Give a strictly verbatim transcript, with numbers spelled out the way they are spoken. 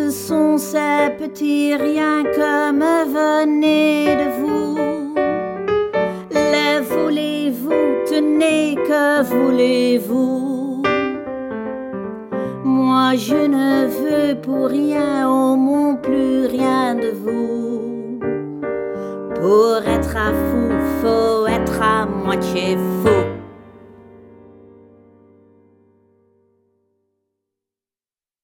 ce sont ces petits riens que me venez de vous. Les voulez-vous, tenez, que voulez-vous? Moi je ne veux pour rien au monde plus rien de vous. Pour être un fou, faut être à moitié fou.